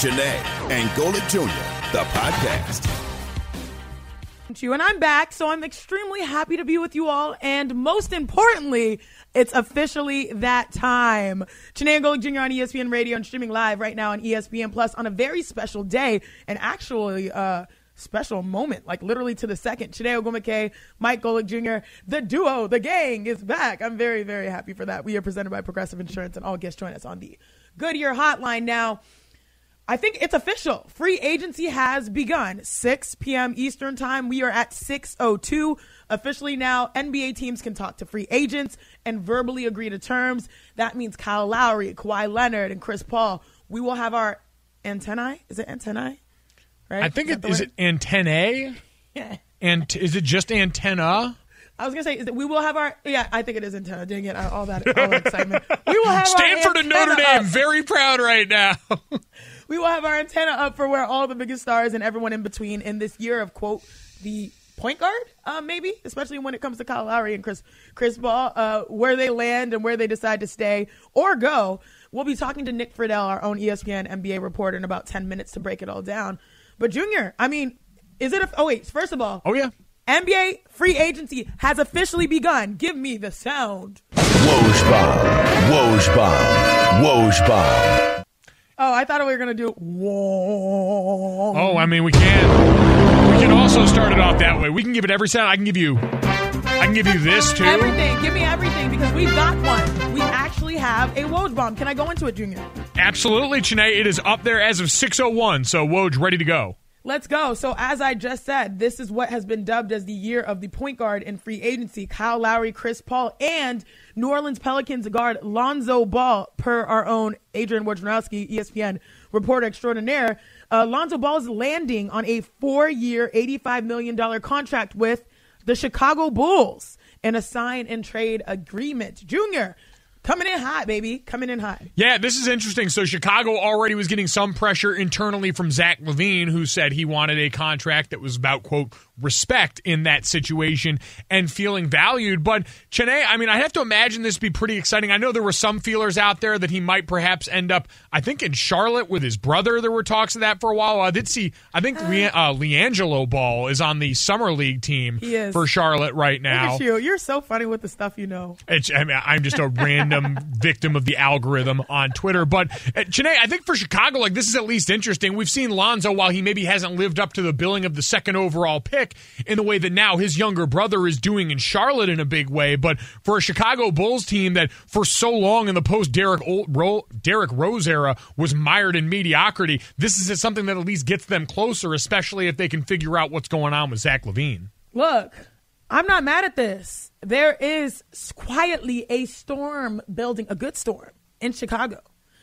Janae and Golic Jr., the podcast. And I'm back, so I'm extremely happy to be with you all. And most importantly, it's officially that time. Janae and Golic Jr. on ESPN Radio and streaming live right now on ESPN Plus on a very special day, and actually special moment, like literally to the second. Janae Ogwumike, Mike Golic Jr., the duo, the gang is back. I'm very, very happy for that. We are presented by Progressive Insurance, and all guests join us on the Goodyear Hotline now. I think it's official. Free agency has begun. 6 p.m. Eastern time. We are at 6:02. Officially now, NBA teams can talk to free agents and verbally agree to terms. That means Kyle Lowry, Kawhi Leonard, and Chris Paul. We will have our antennae. Is it antennae? Right? I think is it antennae? Yeah. And is it just antenna? I was going to say, we will have our, I think it is antenna. Dang it, all that excitement. We will have Stanford and Notre Dame, very proud right now. We will have our antenna up for where all the biggest stars and everyone in between in this year of, quote, the point guard, maybe, especially when it comes to Kyle Lowry and Chris Paul, where they land and where they decide to stay or go. We'll be talking to Nick Friedel, our own ESPN NBA reporter, in about 10 minutes to break it all down. But, Junior, I mean, first of all. Oh, yeah. NBA free agency has officially begun. Give me the sound. Woj bomb. Woj bomb. Woj bomb. Oh, I thought we were going to do whoa. Oh, I mean, we can also start it off that way. We can give it every sound. I can give you this, too. Everything. Give me everything, because we've got one. We actually have a Woj bomb. Can I go into it, Junior? Absolutely, Chanae. It is up there as of 6:01, so Woj, ready to go. Let's go. So as I just said, this is what has been dubbed as the year of the point guard in free agency. Kyle Lowry, Chris Paul, and New Orleans Pelicans guard Lonzo Ball, per our own Adrian Wojnarowski, ESPN reporter extraordinaire. Lonzo Ball is landing on a 4-year, $85 million contract with the Chicago Bulls in a sign and trade agreement. Junior, coming in hot, baby. Coming in hot. Yeah, this is interesting. So Chicago already was getting some pressure internally from Zach LaVine, who said he wanted a contract that was about, quote, respect in that situation and feeling valued. But, Chanae, I mean, I have to imagine this be pretty exciting. I know there were some feelers out there that he might perhaps end up, I think, in Charlotte with his brother. There were talks of that for a while. I think LiAngelo Ball is on the Summer League team for Charlotte right now. Look at you. You're so funny with the stuff you know. I'm just a random victim of the algorithm on Twitter. But, Chanae, I think for Chicago, like, this is at least interesting. We've seen Lonzo, while he maybe hasn't lived up to the billing of the second overall pick, in the way that now his younger brother is doing in Charlotte in a big way. But for a Chicago Bulls team that for so long in the post-Derrick Rose era was mired in mediocrity, this is something that at least gets them closer, especially if they can figure out what's going on with Zach LaVine. Look, I'm not mad at this. There is quietly a storm building, a good storm, in Chicago.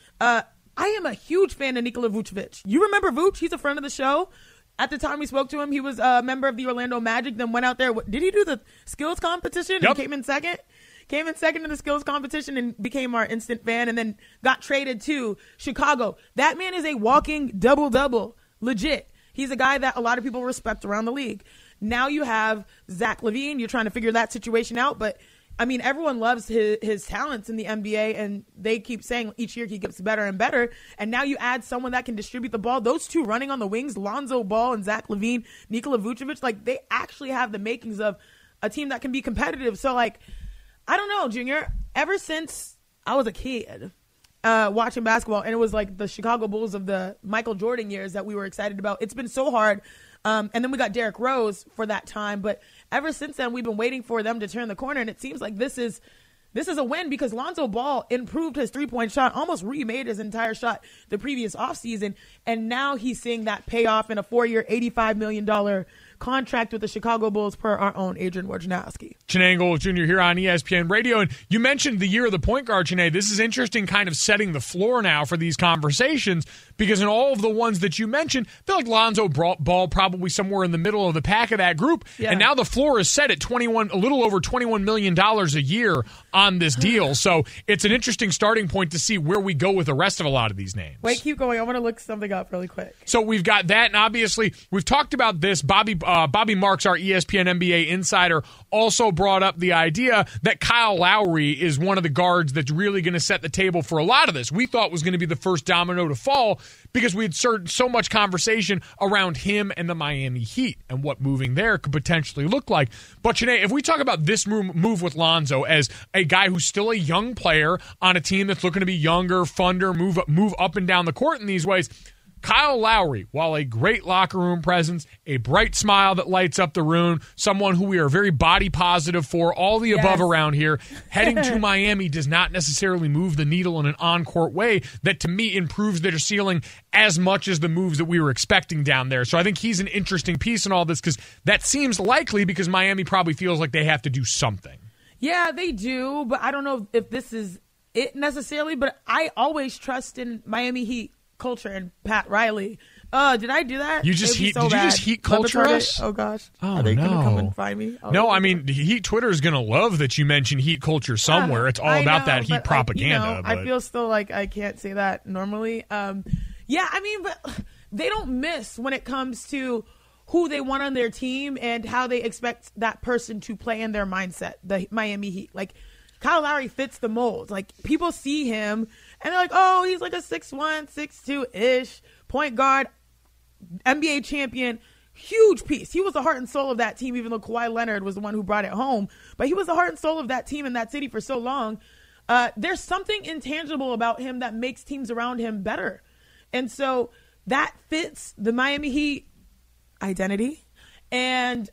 I am a huge fan of Nikola Vucevic. You remember Vuce? He's a friend of the show. At the time we spoke to him, he was a member of the Orlando Magic, then went out there. Did he do the skills competition and came in second? Came in second in the skills competition and became our instant fan, and then got traded to Chicago. That man is a walking double-double, legit. He's a guy that a lot of people respect around the league. Now you have Zach LaVine. You're trying to figure that situation out, but I mean, everyone loves his talents in the NBA, and they keep saying each year he gets better and better. And now you add someone that can distribute the ball. Those two running on the wings, Lonzo Ball and Zach LaVine, Nikola Vucevic, like, they actually have the makings of a team that can be competitive. So, like, I don't know, Junior. Ever since I was a kid watching basketball, and it was like the Chicago Bulls of the Michael Jordan years that we were excited about, it's been so hard. And then we got Derrick Rose for that time, but ever since then, we've been waiting for them to turn the corner, and it seems like this is a win because Lonzo Ball improved his three-point shot, almost remade his entire shot the previous offseason, and now he's seeing that pay off in a 4-year, $85 million contract with the Chicago Bulls, per our own Adrian Wojnarowski. Janae and Golic Jr. here on ESPN Radio, and you mentioned the year of the point guard, Janae. This is interesting, kind of setting the floor now for these conversations, because in all of the ones that you mentioned, I feel like Lonzo Ball probably somewhere in the middle of the pack of that group, and now the floor is set at a little over $21 million a year on this deal. So it's an interesting starting point to see where we go with the rest of a lot of these names. Wait, keep going. I want to look something up really quick. So we've got that, and obviously we've talked about this. Bobby Marks, our ESPN NBA insider, also brought up the idea that Kyle Lowry is one of the guards that's really going to set the table for a lot of this. We thought was going to be the first domino to fall because we had so much conversation around him and the Miami Heat and what moving there could potentially look like. But, Chiney, if we talk about this move with Lonzo as a guy who's still a young player on a team that's looking to be younger, funner, move up and down the court in these ways, Kyle Lowry, while a great locker room presence, a bright smile that lights up the room, someone who we are very body positive for, all the above around here, heading to Miami does not necessarily move the needle in an on-court way that, to me, improves their ceiling as much as the moves that we were expecting down there. So I think he's an interesting piece in all this because that seems likely because Miami probably feels like they have to do something. Yeah, they do, but I don't know if this is it necessarily, but I always trust in Miami Heat culture and Pat Riley. Did I do that? You just did you just heat culture us? Oh gosh. Oh, are they gonna come and find me? No, I mean Heat Twitter is gonna love that you mentioned heat culture somewhere. It's all about that heat propaganda. I feel still like I can't say that normally. Yeah, I mean, but they don't miss when it comes to who they want on their team and how they expect that person to play in their mindset. The Miami Heat, like Kyle Lowry fits the mold. Like people see him and they're like, oh, he's like a 6'1", 6'2"-ish point guard, NBA champion, huge piece. He was the heart and soul of that team, even though Kawhi Leonard was the one who brought it home. But he was the heart and soul of that team in that city for so long. There's something intangible about him that makes teams around him better. And so that fits the Miami Heat identity. And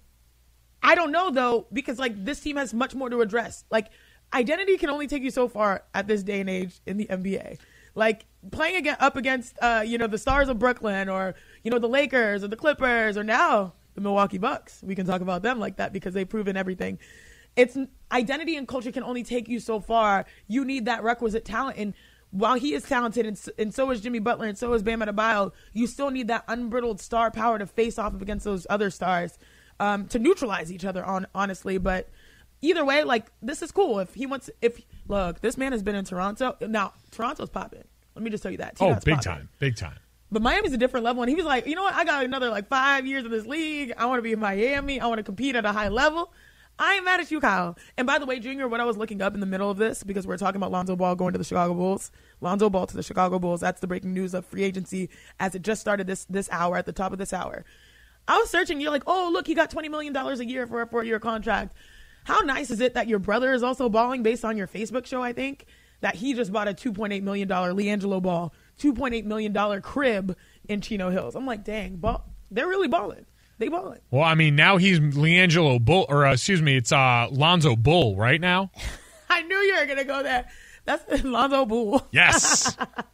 I don't know, though, because like this team has much more to address. Like, identity can only take you so far at this day and age in the NBA. Like playing up against, the stars of Brooklyn or, the Lakers or the Clippers or now the Milwaukee Bucks. We can talk about them like that because they've proven everything. It's identity and culture can only take you so far. You need that requisite talent. And while he is talented and so is Jimmy Butler and so is Bam Adebayo, you still need that unbridled star power to face off against those other stars to neutralize each other, honestly. But either way, like, this is cool. Look, this man has been in Toronto. Now, Toronto's popping. Let me just tell you that. Oh, big time. But Miami's a different level. And he was like, you know what? I got another, 5 years in this league. I want to be in Miami. I want to compete at a high level. I ain't mad at you, Kyle. And by the way, Junior, what I was looking up in the middle of this, because we're talking about Lonzo Ball going to the Chicago Bulls. Lonzo Ball to the Chicago Bulls. That's the breaking news of free agency as it just started this hour, at the top of this hour. I was searching. You're like, oh, look, he got $20 million a year for a 4-year contract. How nice is it that your brother is also balling based on your Facebook show, I think, that he just bought a $2.8 million LiAngelo Ball, $2.8 million crib in Chino Hills. I'm like, dang, they're really balling. They balling. Well, I mean, now he's LiAngelo Bull, it's Lonzo Bull right now. I knew you were going to go there. That's Lonzo Bull. Yes.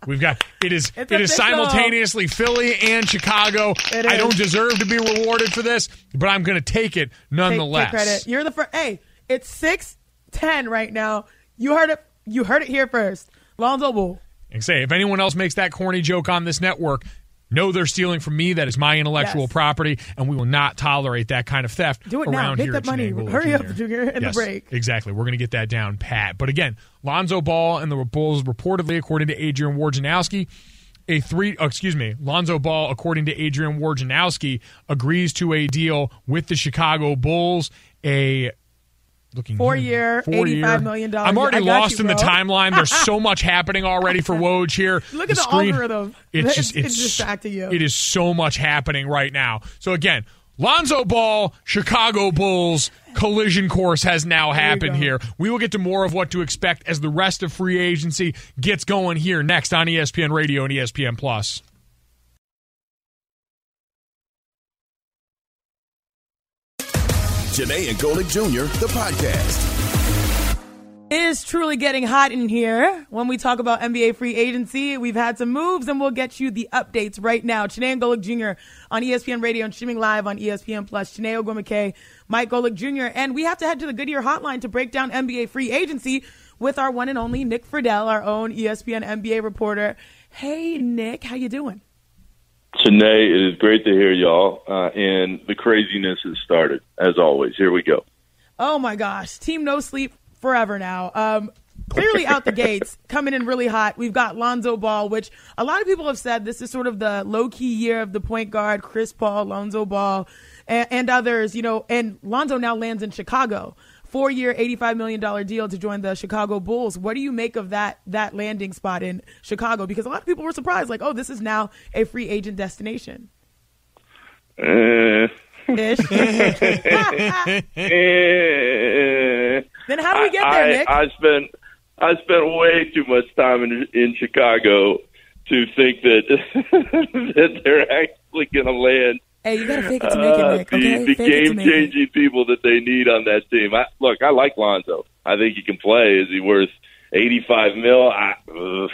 It is simultaneously Philly and Chicago. I don't deserve to be rewarded for this, but I'm going to take it nonetheless. Take credit. You're the first. Hey, it's 6-10 right now. You heard it here first. Lonzo Bull. And say, if anyone else makes that corny joke on this network, know they're stealing from me. That is my intellectual property, and we will not tolerate that kind of theft Do it around now. here. Make that money. Hurry up, Junior, in the break. Exactly. We're going to get that down pat. But again, Lonzo Ball and the Bulls reportedly, according to Adrian Wojnarowski, Lonzo Ball, according to Adrian Wojnarowski, agrees to a deal with the Chicago Bulls, a 4-year, $85 million. I'm already lost in the timeline. There's so much happening already for Woj here. Look at the algorithm. It's just back to you. It is so much happening right now. So again, Lonzo Ball, Chicago Bulls collision course has now happened here. We will get to more of what to expect as the rest of free agency gets going here next on ESPN Radio and ESPN Plus. Janae and Golic Jr., the podcast. It is truly getting hot in here. When we talk about NBA free agency, we've had some moves, and we'll get you the updates right now. Janae and Golic Jr. on ESPN Radio and streaming live on ESPN Plus. Janae Ogwumike, Mike Golic Jr. And we have to head to the Goodyear Hotline to break down NBA free agency with our one and only Nick Friedel, our own ESPN NBA reporter. Hey, Nick, how you doing? Janae, it is great to hear y'all, and the craziness has started, as always. Here we go. Oh, my gosh. Team No Sleep forever now. Clearly out the gates, coming in really hot. We've got Lonzo Ball, which a lot of people have said this is sort of the low-key year of the point guard, Chris Paul, Lonzo Ball, and others, and Lonzo now lands in Chicago 4-year, $85 million deal to join the Chicago Bulls. What do you make of that landing spot in Chicago? Because a lot of people were surprised, like, oh, this is now a free agent destination. Ish. Then how do we get there, Nick? I spent way too much time in Chicago to think that they're actually going to land. Hey, you got to fake it to make it, Nick. Okay? The game-changing people that they need on that team. I like Lonzo. I think he can play. Is he worth $85 million?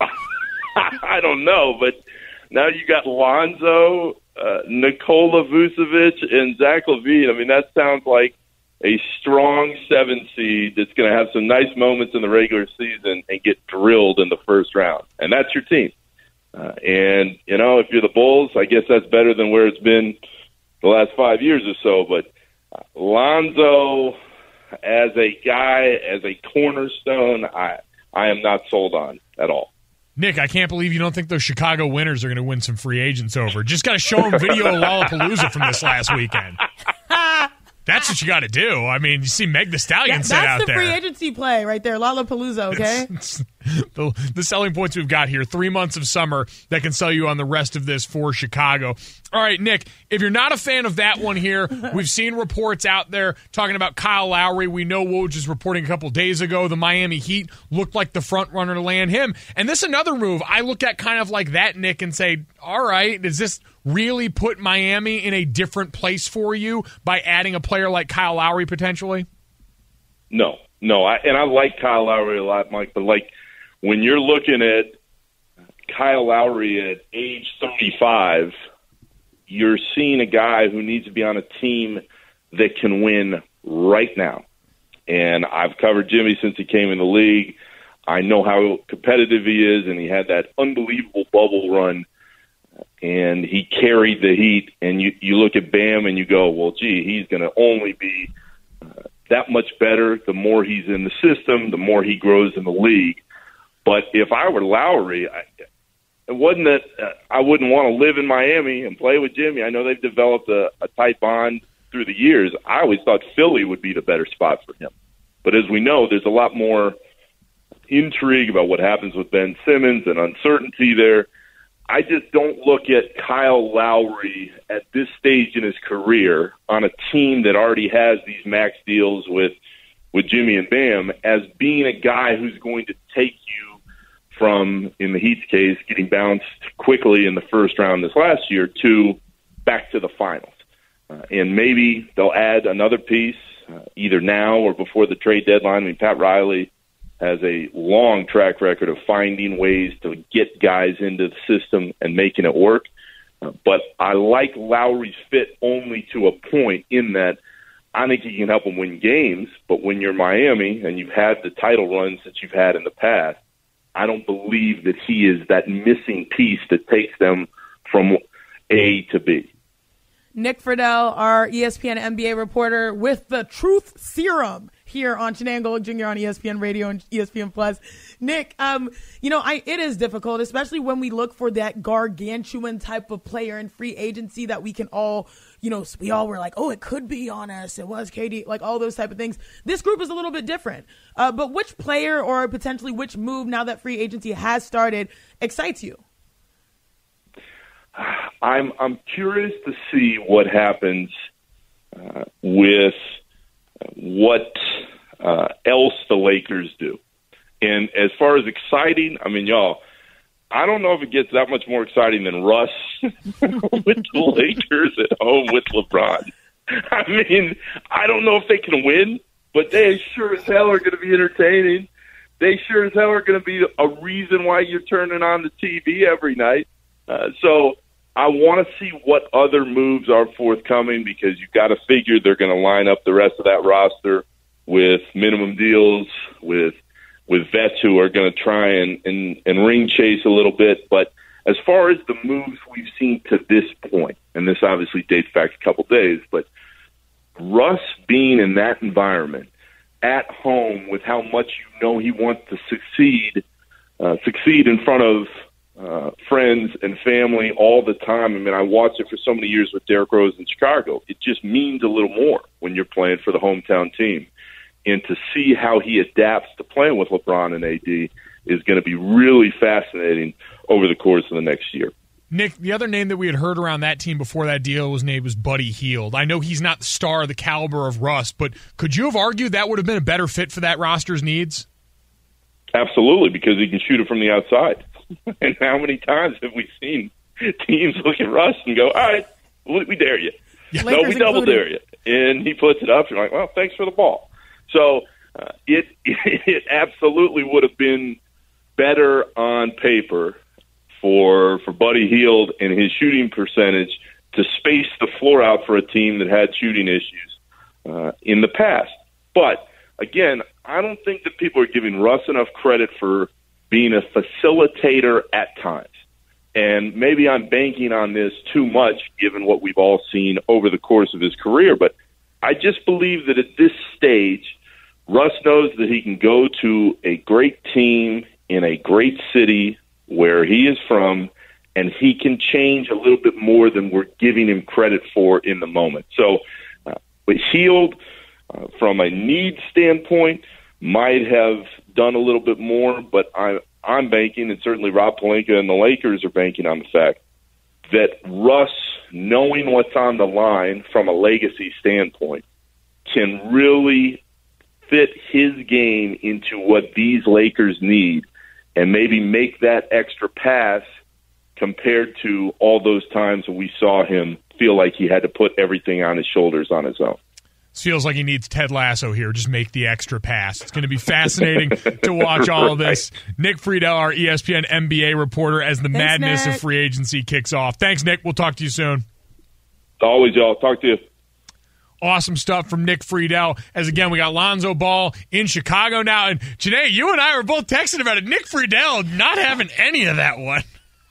I don't know, but now you got Lonzo, Nikola Vucevic, and Zach LaVine. I mean, that sounds like a strong 7 seed that's going to have some nice moments in the regular season and get drilled in the first round. And that's your team. And, if you're the Bulls, I guess that's better than where it's been the last 5 years or so. But Lonzo, as a guy, as a cornerstone, I am not sold on at all. Nick, I can't believe you don't think those Chicago winners are going to win some free agents over. Just got to show them video of Lollapalooza from this last weekend. That's what you got to do. I mean, you see Meg Thee Stallion sit out there. That's the free agency play right there, Lollapalooza, okay? It's the selling points we've got here, 3 months of summer that can sell you on the rest of this for Chicago. All right, Nick, if you're not a fan of that one here, we've seen reports out there talking about Kyle Lowry. We know Woj was reporting a couple days ago the Miami Heat looked like the front runner to land him. And this another move I look at kind of like that, Nick, and say, all right, does this really put Miami in a different place for you by adding a player like Kyle Lowry potentially? No. I like Kyle Lowry a lot, Mike, but when you're looking at Kyle Lowry at age 35, you're seeing a guy who needs to be on a team that can win right now. And I've covered Jimmy since he came in the league. I know how competitive he is, and he had that unbelievable bubble run, and he carried the Heat. And you look at Bam and you go, well, gee, he's going to only be that much better the more he's in the system, the more he grows in the league. But if I were Lowry, it wasn't that I wouldn't want to live in Miami and play with Jimmy. I know they've developed a tight bond through the years. I always thought Philly would be the better spot for him. But as we know, there's a lot more intrigue about what happens with Ben Simmons and uncertainty there. I just don't look at Kyle Lowry at this stage in his career on a team that already has these max deals with Jimmy and Bam as being a guy who's going to take you from, in the Heat's case, getting bounced quickly in the first round this last year to back to the finals. And maybe they'll add another piece either now or before the trade deadline. I mean, Pat Riley has a long track record of finding ways to get guys into the system and making it work. But I like Lowry's fit only to a point in that I think he can help them win games. But when you're Miami and you've had the title runs that you've had in the past, I don't believe that he is that missing piece that takes them from A to B. Nick Friedel, our ESPN NBA reporter, with the truth serum here on Chiney Golic Jr. on ESPN Radio and ESPN Plus. Nick, it is difficult, especially when we look for that gargantuan type of player in free agency that we can all, we all were like, oh, it could be on us. It was KD, like all those type of things. This group is a little bit different. But which player or potentially which move now that free agency has started excites you? I'm curious to see what happens with what else the Lakers do. And as far as exciting, I mean, y'all, I don't know if it gets that much more exciting than Russ with the Lakers at home with LeBron. I mean, I don't know if they can win, but they sure as hell are going to be entertaining. They sure as hell are going to be a reason why you're turning on the TV every night. So I want to see what other moves are forthcoming because you've got to figure they're going to line up the rest of that roster with minimum deals, with vets who are going to try and ring chase a little bit. But as far as the moves we've seen to this point, and this obviously dates back a couple days, but Russ being in that environment at home with how much he wants to succeed in front of friends and family all the time. I mean, I watched it for so many years with Derrick Rose in Chicago. It just means a little more when you're playing for the hometown team. and to see how he adapts to playing with LeBron and AD is going to be really fascinating over the course of the next year. Nick, the other name that we had heard around that team before that deal was named was Buddy Hield. I know he's not the star of the caliber of Russ, but could you have argued that would have been a better fit for that roster's needs? Absolutely, because he can shoot it from the outside. And how many times have we seen teams look at Russ and go, all right, we dare you. Yeah. No, we double dare you. And he puts it up, and you're like, well, thanks for the ball. So it absolutely would have been better on paper for Buddy Hield and his shooting percentage to space the floor out for a team that had shooting issues in the past. But, again, I don't think that people are giving Russ enough credit for being a facilitator at times. And maybe I'm banking on this too much given what we've all seen over the course of his career. But I just believe that at this stage, Russ knows that he can go to a great team in a great city where he is from, and he can change a little bit more than we're giving him credit for in the moment. So with Hield, from a need standpoint, might have done a little bit more, but I'm banking, and certainly Rob Pelinka and the Lakers are banking on the fact that Russ, knowing what's on the line from a legacy standpoint, can really fit his game into what these Lakers need and maybe make that extra pass compared to all those times when we saw him feel like he had to put everything on his shoulders on his own. This feels like he needs Ted Lasso here. Just make the extra pass. It's going to be fascinating to watch all of this. Nick Friedel, our ESPN NBA reporter, as the madness of free agency kicks off. Thanks, Nick. We'll talk to you soon. Always, y'all. Talk to you. Awesome stuff from Nick Friedel. As again, we got Lonzo Ball in Chicago now. And Janae, you and I were both texting about it. Nick Friedel not having any of that one.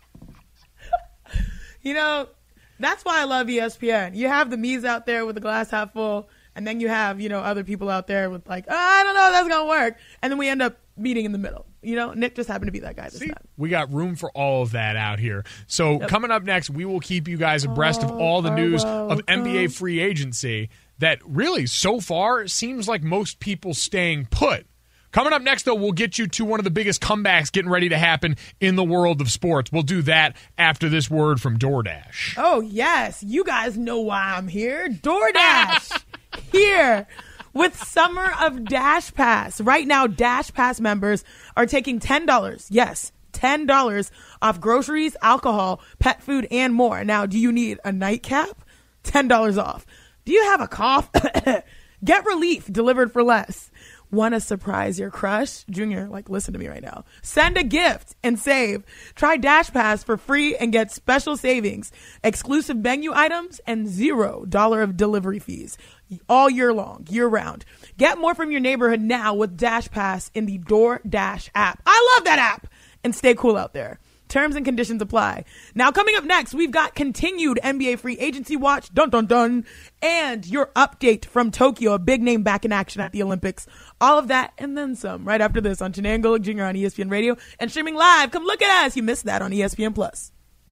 You know, that's why I love ESPN. You have the me's out there with the glass half full, and then you have, other people out there with like, I don't know if that's going to work. And then we end up meeting in the middle. Nick just happened to be that guy this time. We got room for all of that out here. So Coming up next, we will keep you guys abreast of all the news of NBA free agency that really so far seems like most people staying put. Coming up next, though, we'll get you to one of the biggest comebacks getting ready to happen in the world of sports. We'll do that after this word from DoorDash. Oh, yes. You guys know why I'm here. DoorDash here with Summer of Dash Pass. Right now, Dash Pass members are taking $10. Yes, $10 off groceries, alcohol, pet food, and more. Now, do you need a nightcap? $10 off. Do you have a cough? Get relief delivered for less. Want to surprise your crush? Junior, listen to me right now. Send a gift and save. Try Dash Pass for free and get special savings, exclusive menu items, and $0 of delivery fees all year long, year round. Get more from your neighborhood now with Dash Pass in the DoorDash app. I love that app. And stay cool out there. Terms and conditions apply. Now, coming up next, we've got continued NBA free agency watch, dun dun dun, and your update from Tokyo, a big name back in action at the Olympics. All of that and then some right after this on Chiney and Golic Jr. on ESPN Radio and streaming live. Come look at us. You missed that on ESPN Plus.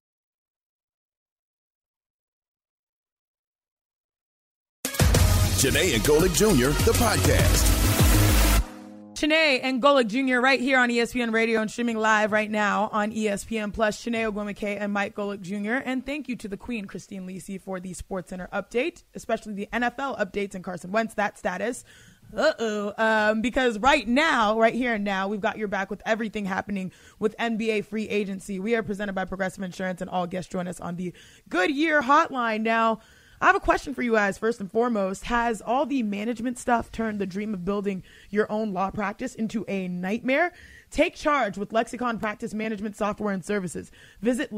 Chiney and Golic Jr., the podcast. Chiney and Golic Jr. right here on ESPN Radio and streaming live right now on ESPN Plus. Chiney Ogwumike and Mike Golic Jr. And thank you to the Queen, Christine Lisi, for the SportsCenter update, especially the NFL updates and Carson Wentz, that status. Because right now, right here and now, we've got your back with everything happening with NBA free agency. We are presented by Progressive Insurance, and all guests join us on the Goodyear Hotline. Now, I have a question for you guys. First and foremost, has all the management stuff turned the dream of building your own law practice into a nightmare? Take charge with Lexicon Practice Management Software and Services. Visit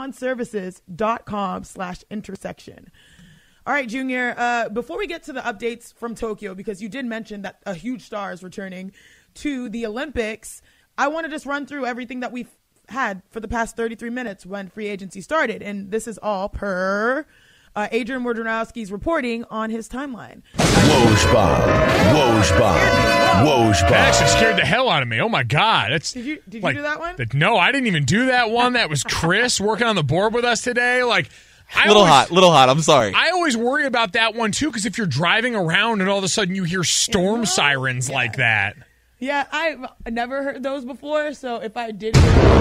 lexiconservices.com/intersection. All right, Junior, before we get to the updates from Tokyo, because you did mention that a huge star is returning to the Olympics, I want to just run through everything that we've had for the past 33 minutes when free agency started. And this is all per Adrian Wojnarowski's reporting on his timeline. Woj That actually scared the hell out of me. Oh, my God. Did you do that one? No, I didn't even do that one. That was Chris working on the board with us today. Little hot. I'm sorry. I always worry about that one, too, because if you're driving around and all of a sudden you hear storm sirens like that. Yeah, I've never heard those before, so if I did hear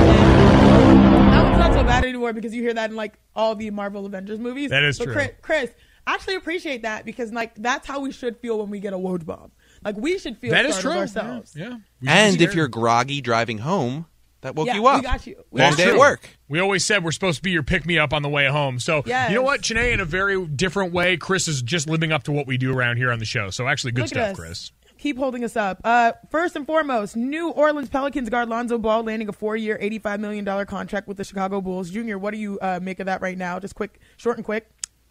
that one's not so bad anymore because you hear that in, like, all the Marvel Avengers movies. That is true. Chris, I actually appreciate that because, like, that's how we should feel when we get a Woj bomb. Like, we should feel that is true. ourselves. Yeah. And if you're groggy driving home, that woke you up. We got you. Long day at work. We always said we're supposed to be your pick-me-up on the way home. So, yes. You know what, Janae, in a very different way, Chris is just living up to what we do around here on the show. So, actually, good stuff, Chris. Keep holding us up. First and foremost, New Orleans Pelicans guard Lonzo Ball landing a 4-year, $85 million contract with the Chicago Bulls. Junior, what do you make of that right now? Just quick, short and quick.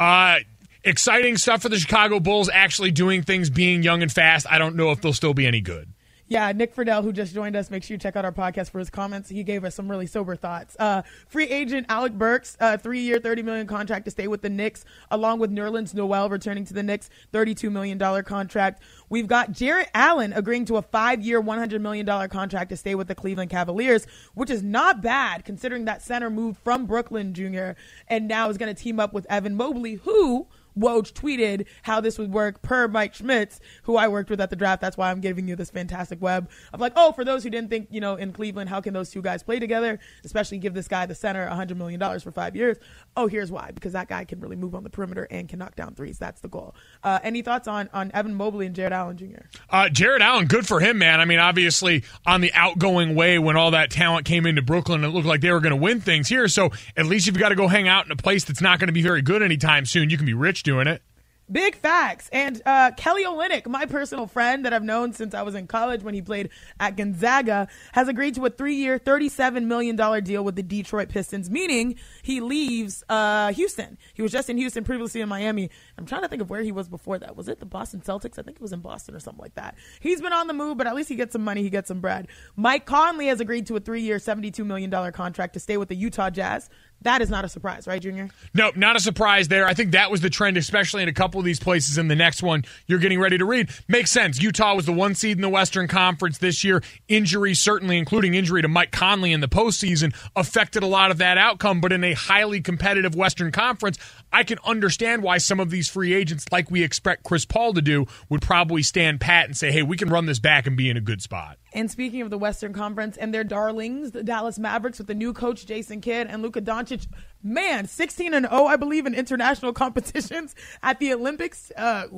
Exciting stuff for the Chicago Bulls, actually doing things, being young and fast. I don't know if they'll still be any good. Yeah, Nick Friedel, who just joined us, make sure you check out our podcast for his comments. He gave us some really sober thoughts. Free agent Alec Burks, 3-year, $30 million contract to stay with the Knicks, along with Nerlens Noel returning to the Knicks, $32 million contract. We've got Jarrett Allen agreeing to a 5-year, $100 million contract to stay with the Cleveland Cavaliers, which is not bad considering that center moved from Brooklyn, Junior, and now is going to team up with Evan Mobley, who Woj tweeted how this would work per Mike Schmitz, who I worked with at the draft. That's why I'm giving you this fantastic web of like, oh, for those who didn't think, in Cleveland, how can those two guys play together, especially give this guy, the center, $100 million for 5 years? Oh, here's why, because that guy can really move on the perimeter and can knock down threes. That's the goal. Any thoughts on Evan Mobley and Jarrett Allen Jr.? Jarrett Allen, good for him, man. I mean, obviously on the outgoing way when all that talent came into Brooklyn, it looked like they were going to win things here. So at least if you've got to go hang out in a place that's not going to be very good anytime soon, you can be rich doing it. Big facts. And Kelly Olynyk, my personal friend that I've known since I was in college when he played at Gonzaga, has agreed to a 3-year, $37 million deal with the Detroit Pistons, meaning he leaves Houston. He was just in Houston, previously in Miami. I'm trying to think of where he was before that. Was it the Boston Celtics? I think it was in Boston or something like that. He's been on the move, but at least he gets some money. He gets some bread. Mike Conley has agreed to a 3-year, $72 million contract to stay with the Utah Jazz. That is not a surprise, right, Junior? No, not a surprise there. I think that was the trend, especially in a couple of these places. In the next one you're getting ready to read. Makes sense. Utah was the 1 seed in the Western Conference this year. Injury, certainly including injury to Mike Conley in the postseason, affected a lot of that outcome. But in a highly competitive Western Conference, I can understand why some of these free agents, like we expect Chris Paul to do, would probably stand pat and say, hey, we can run this back and be in a good spot. And speaking of the Western Conference and their darlings, the Dallas Mavericks with the new coach Jason Kidd and Luka Doncic, man, 16-0, I believe, in international competitions at the Olympics.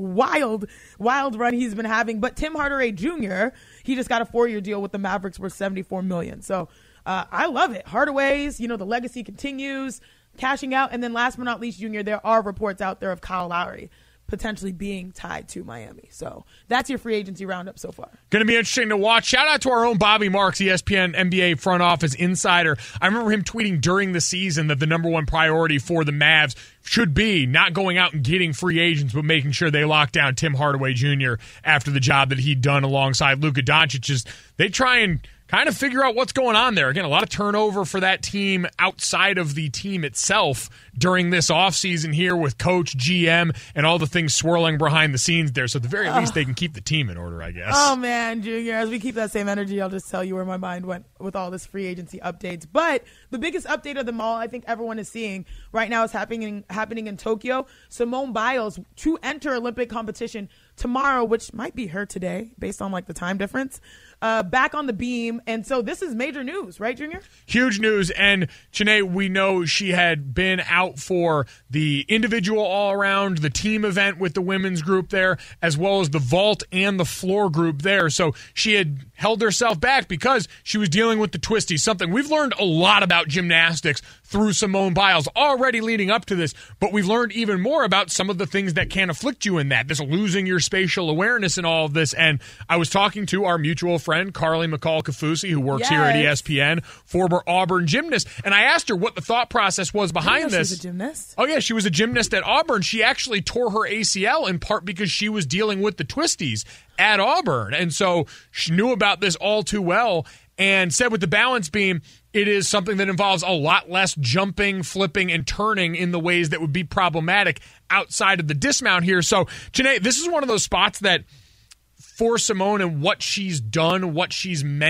Wild run he's been having. But Tim Hardaway Jr., he just got a 4-year deal with the Mavericks worth $74 million. So I love it. Hardaway's, the legacy continues, cashing out. And then last but not least, Junior, there are reports out there of Kyle Lowry potentially being tied to Miami. So that's your free agency roundup so far. Going to be interesting to watch. Shout out to our own Bobby Marks, ESPN NBA front office insider. I remember him tweeting during the season that the number one priority for the Mavs should be not going out and getting free agents, but making sure they lock down Tim Hardaway Jr. after the job that he'd done alongside Luka Doncic. They try and kind of figure out what's going on there. Again, a lot of turnover for that team outside of the team itself during this offseason here with coach, GM, and all the things swirling behind the scenes there. So at the very least, they can keep the team in order, I guess. Oh, man, Junior, as we keep that same energy, I'll just tell you where my mind went with all this free agency updates. But the biggest update of them all, I think everyone is seeing right now, is happening in Tokyo. Simone Biles to enter Olympic competition tomorrow, which might be her today based on the time difference, back on the beam. And so this is major news, right, Junior? Huge news. And Janae, we know she had been out for the individual all-around, the team event with the women's group there, as well as the vault and the floor group there. So she had held herself back because she was dealing with the twisties, something we've learned a lot about gymnastics through Simone Biles already leading up to this, but we've learned even more about some of the things that can afflict you in that, this losing your spatial awareness and all of this. And I was talking to our mutual friend, Carly McCall-Kafusi, who works here at ESPN, former Auburn gymnast, and I asked her what the thought process was behind this. She was a gymnast? Oh, yeah, she was a gymnast at Auburn. She actually tore her ACL in part because she was dealing with the twisties at Auburn. And so she knew about this all too well and said with the balance beam, it is something that involves a lot less jumping, flipping, and turning in the ways that would be problematic outside of the dismount here. So, Janae, this is one of those spots that for Simone and what she's done, what she's meant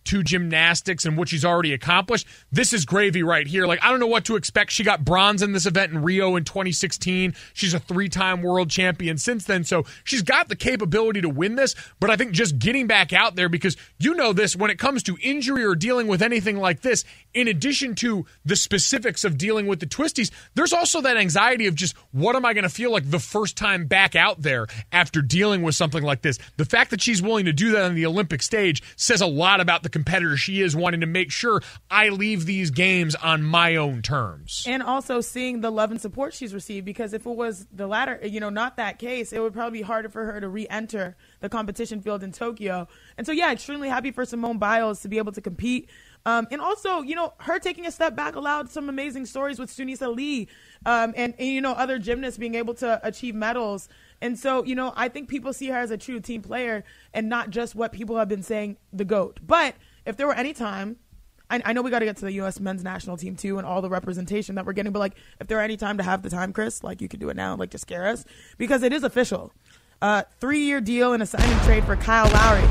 to gymnastics and what she's already accomplished, this is gravy right here. Like, I don't know what to expect. She got bronze in this event in Rio in 2016. She's a 3-time world champion since then, so she's got the capability to win this, but I think just getting back out there, because you know this, when it comes to injury or dealing with anything like this, in addition to the specifics of dealing with the twisties, there's also that anxiety of just, what am I going to feel like the first time back out there after dealing with something like this? The fact that she's willing to do that on the Olympic stage says a lot about the competitor she is, wanting to make sure I leave these games on my own terms. And also seeing the love and support she's received, because if it was the latter, not that case, it would probably be harder for her to re-enter the competition field in Tokyo. And so, yeah, extremely happy for Simone Biles to be able to compete. And also, her taking a step back allowed some amazing stories with Sunisa Lee and other gymnasts being able to achieve medals. And so, I think people see her as a true team player and not just what people have been saying, the GOAT. But if there were any time, I know we got to get to the U.S. men's national team too and all the representation that we're getting, but like, if there were any time to have the time, Chris, like, you could do it now, like, to scare us, because it is official. 3-year deal and a sign and trade for Kyle Lowry.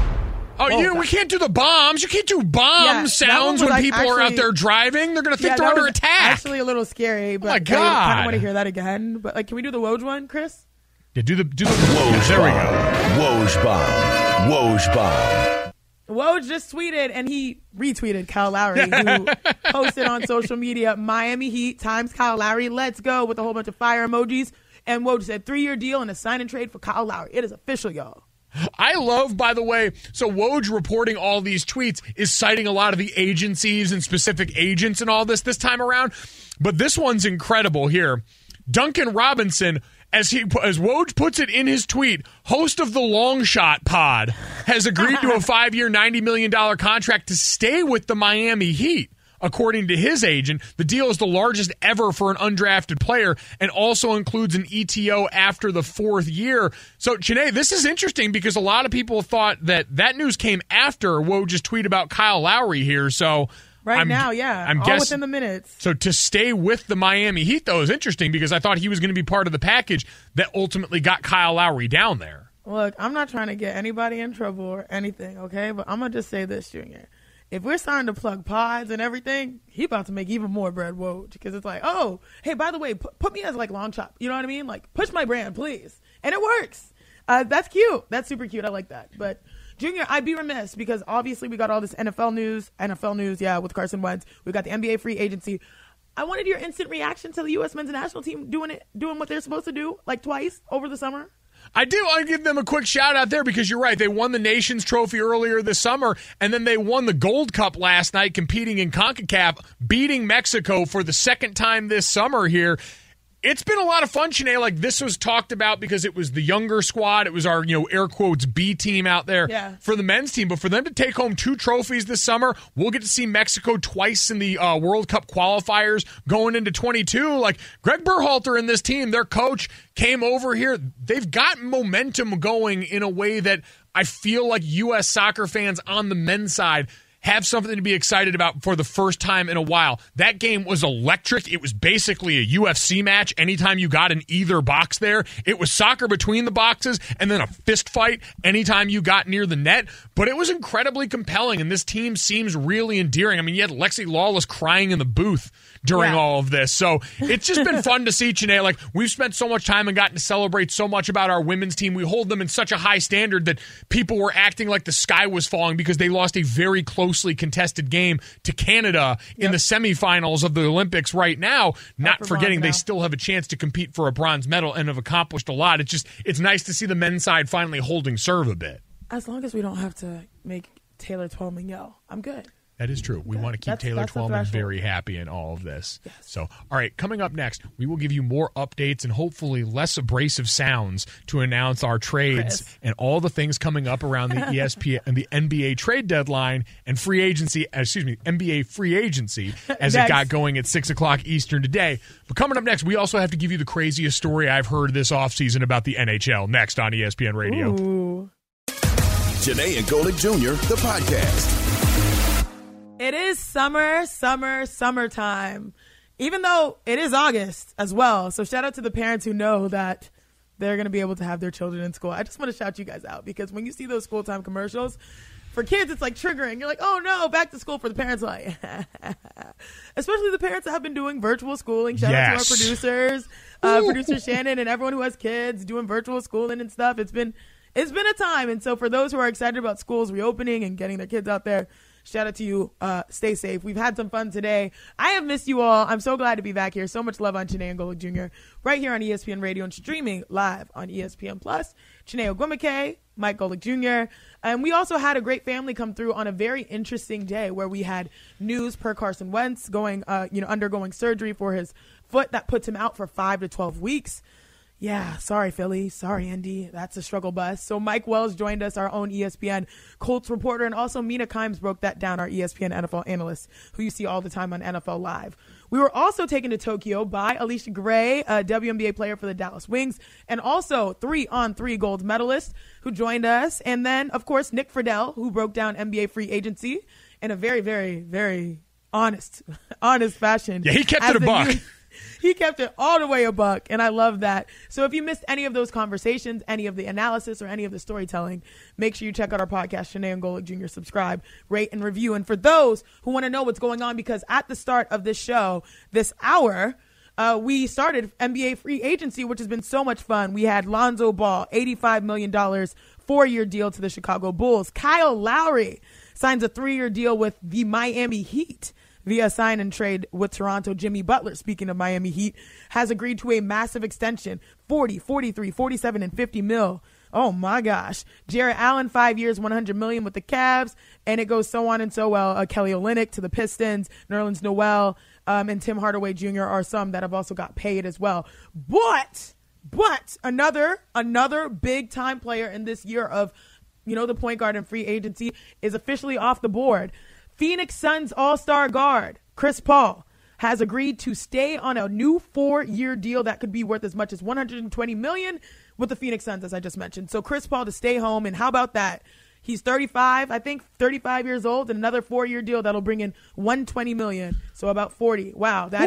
Oh, we can't do the bombs. You can't do bomb sounds when people are out there driving. They're going to think they're under attack. Actually a little scary, but my God. I kind of want to hear that again. But like, can we do the Woj one, Chris? Yeah, do the Woj. There we go. Woj bomb. Woj bomb. Woj just tweeted, and he retweeted Kyle Lowry, who posted on social media, Miami Heat times Kyle Lowry, let's go, with a whole bunch of fire emojis. And Woj said, 3-year deal and a sign and trade for Kyle Lowry. It is official, y'all. I love, by the way, so Woj reporting all these tweets is citing a lot of the agencies and specific agents and all this time around. But this one's incredible here. Duncan Robinson, as Woj puts it in his tweet, host of the Long Shot Pod, has agreed to a 5-year, $90 million contract to stay with the Miami Heat. According to his agent, the deal is the largest ever for an undrafted player and also includes an ETO after the 4th year. So, Chiney, this is interesting because a lot of people thought that news came after Woj's tweet about Kyle Lowry here. So I'm all within the minutes. So to stay with the Miami Heat, though, is interesting because I thought he was going to be part of the package that ultimately got Kyle Lowry down there. Look, I'm not trying to get anybody in trouble or anything, okay? But I'm going to just say this, Junior. If we're starting to plug pods and everything, he about to make even more bread, Woj, because it's like, oh, hey, by the way, put me as like Long Chop. You know what I mean? Like, push my brand, please. And it works. That's cute. That's super cute. I like that. But, Junior, I'd be remiss because obviously we got all this NFL news, with Carson Wentz. We got the NBA free agency. I wanted your instant reaction to the U.S. men's national team doing what they're supposed to do, like twice over the summer. I do. I give them a quick shout out there because you're right. They won the Nations Trophy earlier this summer, and then they won the Gold Cup last night competing in CONCACAF, beating Mexico for the second time this summer here. It's been a lot of fun, Sinead. Like, this was talked about because it was the younger squad. It was our, air quotes, B team out there for the men's team. But for them to take home 2 trophies this summer, we'll get to see Mexico twice in the World Cup qualifiers going into 22. Like, Greg Berhalter and this team, their coach, came over here. They've got momentum going in a way that I feel like U.S. soccer fans on the men's side have something to be excited about for the first time in a while. That game was electric. It was basically a UFC match anytime you got in either box there. It was soccer between the boxes and then a fist fight anytime you got near the net. But it was incredibly compelling, and this team seems really endearing. I mean, you had Lexi Lawless crying in the booth during all of this. So it's just been fun to see, Chiney. Like, we've spent so much time and gotten to celebrate so much about our women's team. We hold them in such a high standard that people were acting like the sky was falling because they lost a very closely contested game to Canada in the semifinals of the Olympics right now, not forgetting they still have a chance to compete for a bronze medal and have accomplished a lot. It's nice to see the men's side finally holding serve a bit. As long as we don't have to make Taylor Twellman yell, I'm good. That is true. We want to keep Taylor Twellman very happy in all of this. Yes. So, all right, coming up next, we will give you more updates and hopefully less abrasive sounds to announce our trades and all the things coming up around the ESPN and the NBA trade deadline and NBA free agency as it got going at 6 o'clock Eastern today. But coming up next, we also have to give you the craziest story I've heard this offseason about the NHL next on ESPN Radio. Ooh. Janae and Golick Jr., the podcast. It is summertime, even though it is August as well. So shout out to the parents who know that they're going to be able to have their children in school. I just want to shout you guys out because when you see those school time commercials, For kids, it's like triggering. You're like, oh no, back to school. For the parents, like, especially the parents that have been doing virtual schooling. Shout out to our producers, producer Shannon, and everyone who has kids doing virtual schooling and stuff. It's been a time. And so for those who are excited about schools reopening and getting their kids out there, shout out to you. Stay safe. We've had some fun today. I have missed you all. I'm so glad to be back here. So much love on Chiney and Golic Jr. right here on ESPN Radio and streaming live on ESPN Plus. Chiney Ogwumike, Mike Golic Jr. And we also had a great family come through on a very interesting day where we had news per Carson Wentz undergoing surgery for his foot that puts him out for 5 to 12 weeks. Yeah, sorry, Philly. Sorry, Indy. That's a struggle bus. So Mike Wells joined us, our own ESPN Colts reporter, and also Mina Kimes broke that down, our ESPN NFL analyst, who you see all the time on NFL Live. We were also taken to Tokyo by Alicia Gray, a WNBA player for the Dallas Wings, and also 3-on-3 gold medalist who joined us. And then, of course, Nick Friedel, who broke down NBA free agency in a very, very, very honest fashion. Yeah, he kept it a buck. He kept it all the way a buck, and I love that. So if you missed any of those conversations, any of the analysis, or any of the storytelling, make sure you check out our podcast, Chiney and Golic Jr. Subscribe, rate, and review. And for those who want to know what's going on, because at the start of this show, this hour, we started NBA free agency, which has been so much fun. We had Lonzo Ball, $85 million, 4-year deal to the Chicago Bulls. Kyle Lowry signs a 3-year deal with the Miami Heat via sign and trade with Toronto. Jimmy Butler, speaking of Miami Heat, has agreed to a massive extension, 40, 43, 47, and 50 mil. Oh my gosh. Jarrett Allen, 5 years, $100 million with the Cavs, and it goes so on and so well. Kelly Olynyk to the Pistons, Nerlens Noel, and Tim Hardaway Jr. are some that have also got paid as well. But another big time player in this year of, the point guard and free agency is officially off the board. Phoenix Suns all-star guard Chris Paul has agreed to stay on a new 4-year deal that could be worth as much as $120 million with the Phoenix Suns, as I just mentioned. So Chris Paul to stay home, and how about that? He's 35 years old, and another 4-year deal that'll bring in $120 million, so about 40. Wow, that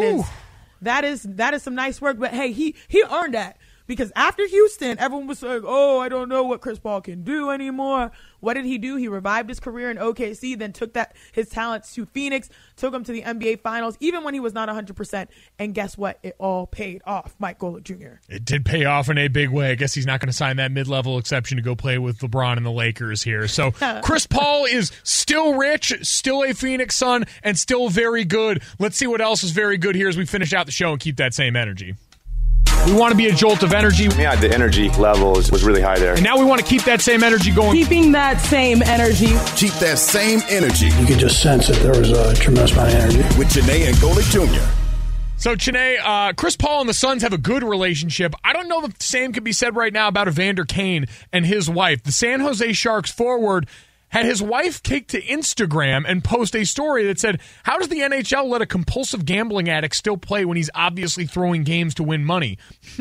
is some nice work. But hey, he earned that. Because after Houston, everyone was like, oh, I don't know what Chris Paul can do anymore. What did he do? He revived his career in OKC, then took his talents to Phoenix, took him to the NBA Finals, even when he was not 100%. And guess what? It all paid off. Mike Golic Jr. It did pay off in a big way. I guess he's not going to sign that mid-level exception to go play with LeBron and the Lakers here. So Chris Paul is still rich, still a Phoenix Sun, and still very good. Let's see what else is very good here as we finish out the show and keep that same energy. We want to be a jolt of energy. Yeah, the energy level was really high there. And now we want to keep that same energy going. Keeping that same energy. Keep that same energy. You could just sense that there was a tremendous amount of energy. With Chiney and Golic Jr. So, Chiney, Chris Paul and the Suns have a good relationship. I don't know if the same could be said right now about Evander Kane and his wife. The San Jose Sharks forward had his wife take to Instagram and post a story that said, how does the NHL let a compulsive gambling addict still play when he's obviously throwing games to win money?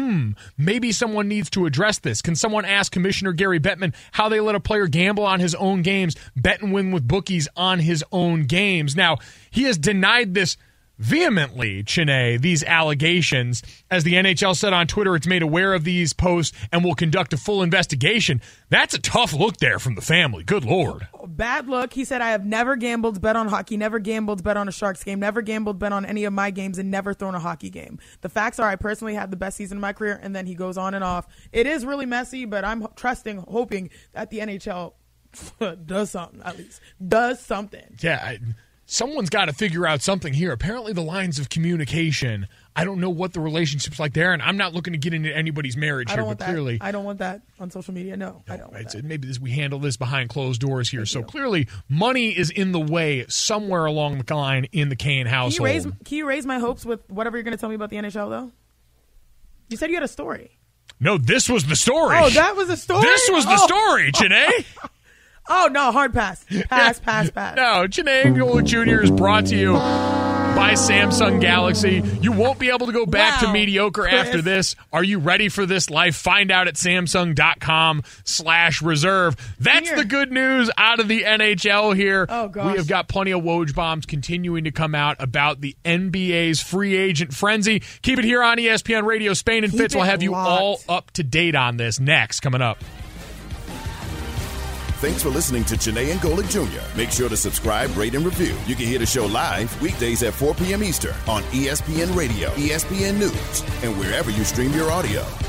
Maybe someone needs to address this. Can someone ask Commissioner Gary Bettman how they let a player gamble on his own games, bet and win with bookies on his own games? Now, he has denied this vehemently, Chiney, these allegations. As the NHL said on Twitter, it's made aware of these posts and will conduct a full investigation. That's a tough look there from the family. Good Lord. Bad look. He said, I have never gambled, bet on hockey, never gambled, bet on a Sharks game, never gambled, bet on any of my games, and never thrown a hockey game. The facts are I personally had the best season of my career, and then he goes on and off. It is really messy, but I'm hoping that the NHL does something, at least. Does something. Yeah, someone's got to figure out something here. Apparently the lines of communication, I don't know what the relationship's like there, and I'm not looking to get into anybody's marriage here, but clearly... I don't want that on social media, no. I don't want that. Maybe we handle this behind closed doors here. So clearly money is in the way somewhere along the line in the Kane household. Can you raise my hopes with whatever you're going to tell me about the NHL, though? You said you had a story. No, this was the story. Oh, that was the story? This was the story, Chiney. Oh, no, hard pass. Pass. No, Chiney Golic Jr. is brought to you by Samsung Galaxy. You won't be able to go back to mediocre Chris. after this. Are you ready for this life? Find out at Samsung.com/reserve. That's the good news out of the NHL here. Oh, gosh. We have got plenty of Woj bombs continuing to come out about the NBA's free agent frenzy. Keep it here on ESPN Radio. Spain and Fitz will have you all up to date on this next, coming up. Thanks for listening to Janae and Golick Jr. Make sure to subscribe, rate, and review. You can hear the show live weekdays at 4 p.m. Eastern on ESPN Radio, ESPN News, and wherever you stream your audio.